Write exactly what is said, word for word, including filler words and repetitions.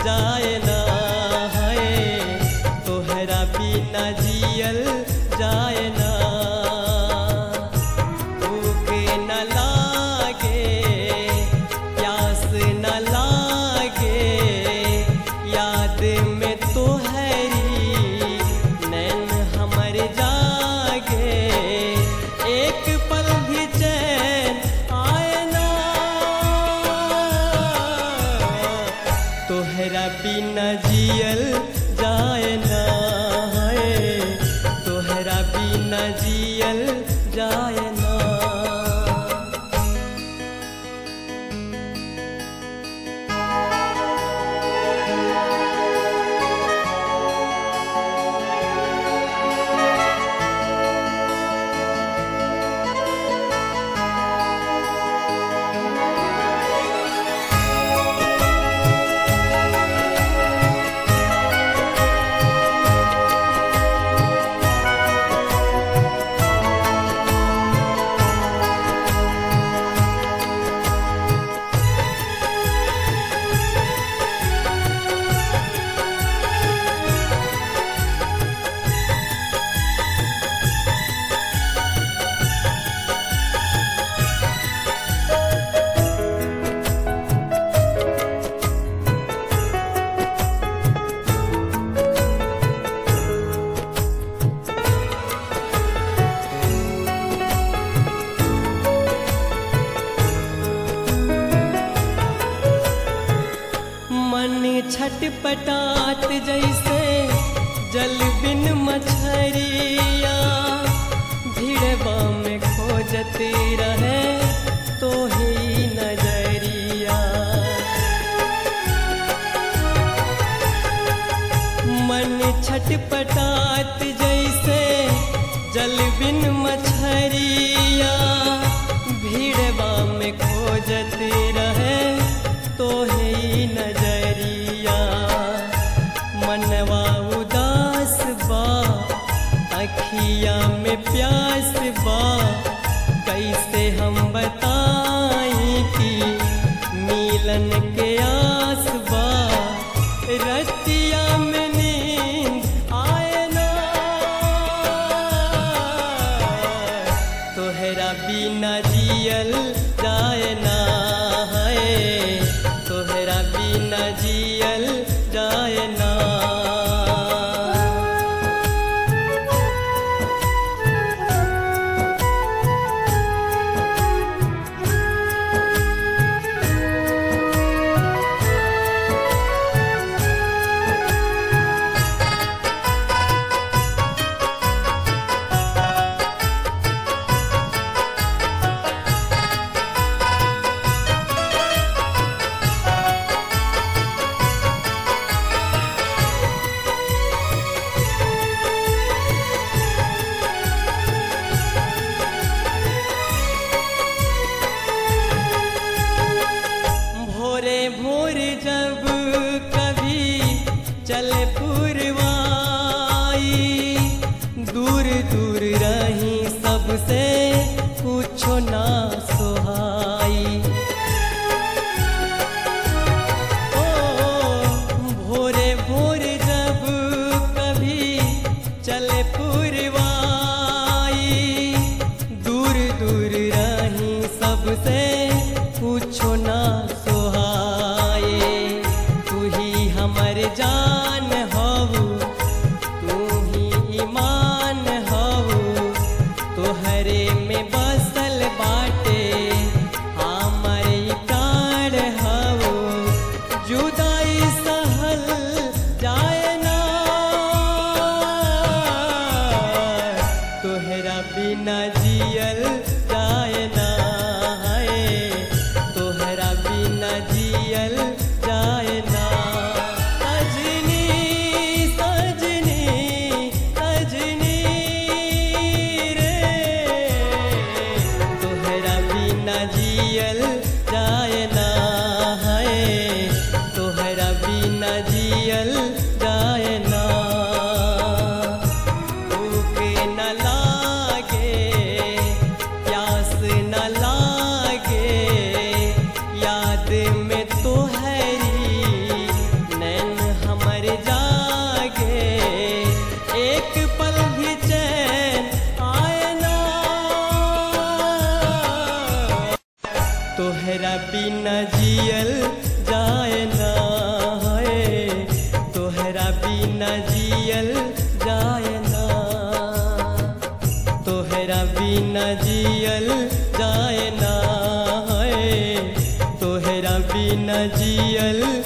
जाए ना है, तोहरा बिना जियल जाए ना। भूख न लागे प्यास न लागे, याद में तोहरी नैन हमर जागे, एक पल भी चैन आए ना। तोहरा बिना जियल जाए ना है, तोहरा बिना जियल जाए ना। मन छटपटात जैसे जल बिन मछरिया, भिड़वा में खोजती रहे तो ही नजरिया। मन छटपटात जैसे जल बिन मछरिया, भिड़वा में खोजती रहे तो ही नजरिया। मनवा उदास बा अखिया में प्यास बा, कैसे हम बताई कि मिलन के आस बा। रतिया में नींद आए ना, तोहरा बिना जियल जाए ना है, तोहरा बिना जियल जाए ना। भोरे भोर जब कभी चले पुरवाई, दूर दूर रही सबसे कुछो ना सोहाई। ओ भोरे भोर जब कभी चले पुरवाई, दूर दूर रही सबसे कुछो ना सोहाए। तू ही हमर जान हऊ, तू ही ईमान हऊ, तोहरे में बसल बाटे हमर प्राण हऊ। जुदाई सहल जाए ना, तोहरा बिना जियल जाए ना है, तोहरा बिना जियल जाए ना। सजनी सजनी सजनी रे, तोहरा बिना जियल जाए ना है, तोहरा बिना जी तोहरा बिना जियल जाए ना है, तोहरा बिना जियल जाए ना, तोहरा बिना जियल जाए ना है, तोहरा बिना जियल